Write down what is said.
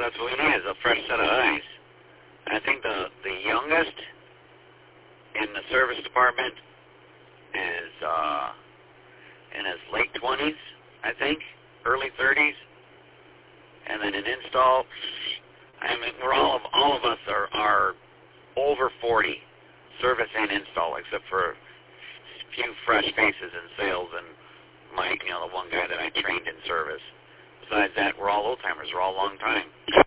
that's what we need, is a fresh set of eyes. I think the youngest in the service department is in his late 20s, I think, early 30s. And then in install, I mean, all of us are over 40, service and install, except for a few fresh faces in sales and the one guy that I trained in service. Besides that, we're all old timers. We're all long time.